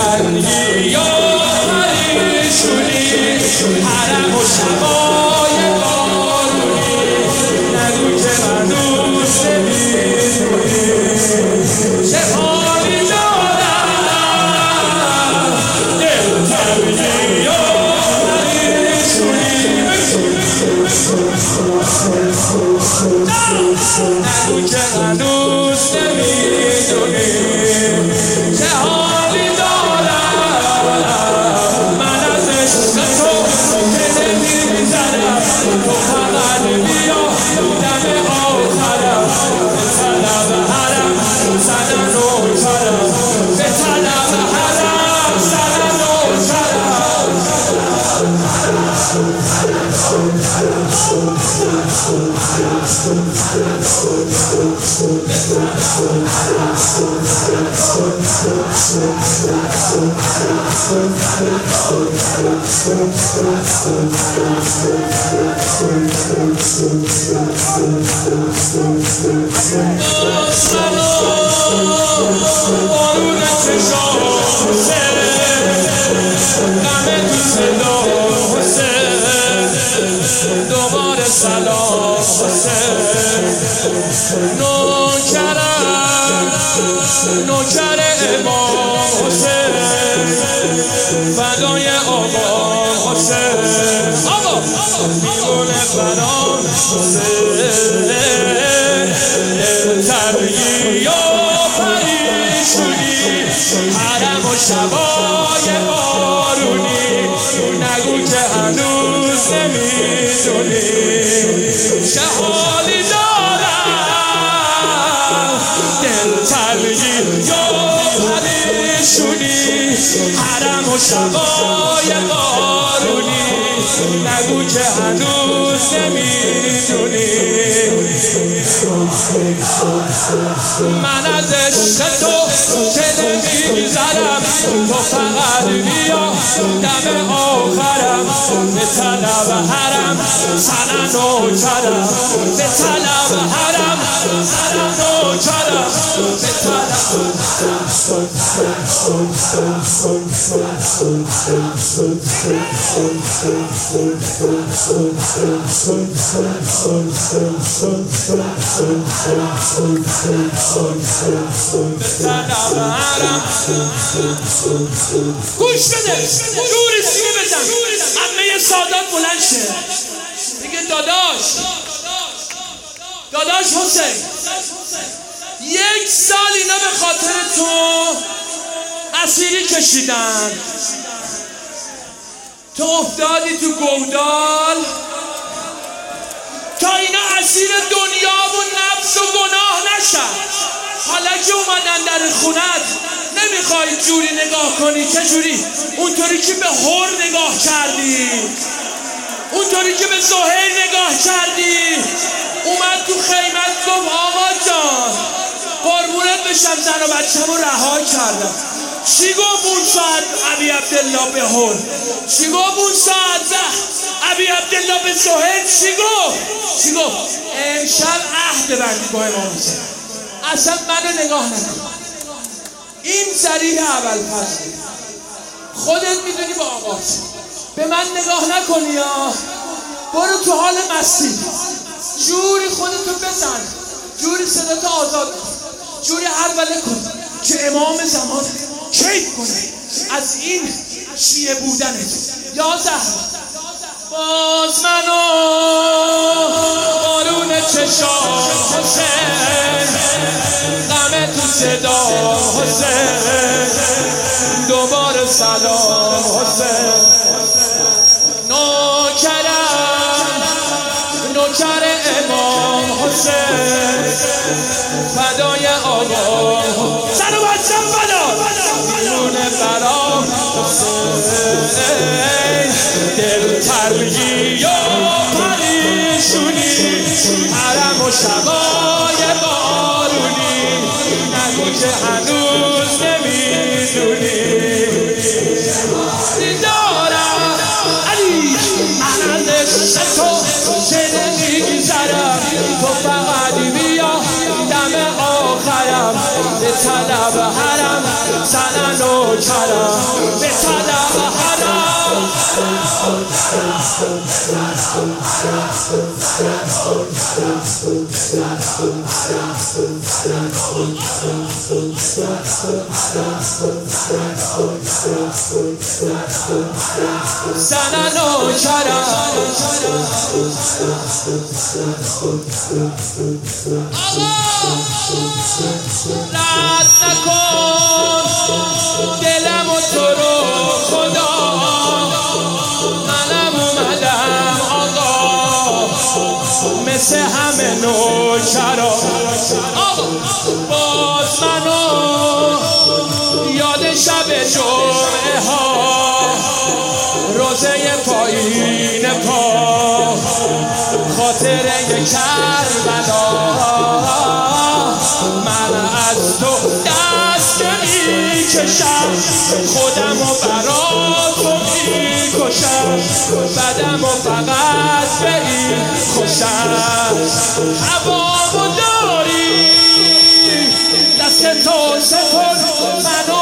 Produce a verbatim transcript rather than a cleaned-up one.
تنگی یا پریشونی حرم و شبای بارونی نگو که من دوست نمی‌دونی چه حالی دارم دل تنگی یا پریشونی نگو که من دوست نمی‌دونی چه حالی دارم من از عشق تو که نمی‌زنم تو فقط بیا دم آخرم به طلب حرم زدن نوکرم به طلب حرم زدن نوکرم بارون چشام غم تو صدا حسین دوباره سلام حسین نوکرم نوکر امام حسین فدای آقا حسین آقا میگونه برام حسین ترگی یا پریشونی حرم و شبای بارونی نگو که هنوز نمیدونی چه حالی دارم دل ترگی یا پریشونی حرم و شبای بارونی نگو که هنوز نمیدونی من از عشق تو که نمی‌گذرم تو فقط بیا دم آخرم به طلب حرم زنن نوکرم به طلب حرم زنن نوکرم به طلب گوش بده جوری سینه بزن عمه سادات بلند شه میگه داداش داداش حسین یک سال اینا به خاطر تو اسیری کشیدن تو افتادی تو گودال تا اینا اسیر دنیا و نفس و گناه نشن حالا که اومدن در خونت نمیخوای جوری نگاه کنی چه جوری؟ اونطوری که به هور نگاه کردی اونطوری که به سهیل نگاه کردی اومد تو خیمت گفت آقا جان قربونت بشم زن و بچه‌مو رها کردم چی گفت اون ساعت ابی عبدالله به هور؟ چی گفت اون ساعت ابی عبدالله به سهیل؟ چی گفت؟ چی گفت؟ امشب عهد بندی با امام حسین اصلا منو نگاه نکن این ذریح ابوالفضل خودت میدونی با آقا به من نگاه نکنی یا برو تو حال مستی جوری خودتو بزن جوری صداتو آزاد کن جوری هروله کن که امام زمان کیف کنه از این شیعه بودنت یا زهرا باز منو بارون چشام حسین غم تو صدا حسین دوباره سلام حسین نوکرم نوکر امام حسین فدای آقا سر و بچم فدا میونه برام حسین دل ترگی یا پریشونی حرم و شبای بارونی نگو که هنوز نمیدونی دارم علی من از تو چه نمیگذرم تو فقط بیا دم آقا نوکرم به طلب حرم زن نوکرم رد نکن دلم و تو رو خدا منم اومدم آقا مثل همه نوکرا باز منو یاد شب جمعه ها روزه پایین پا خاطره کربلا من از تو دست میکشم خودم و برا تو میکشم بدم و فقط به این خوشم هوامو داری دست تو سپر منو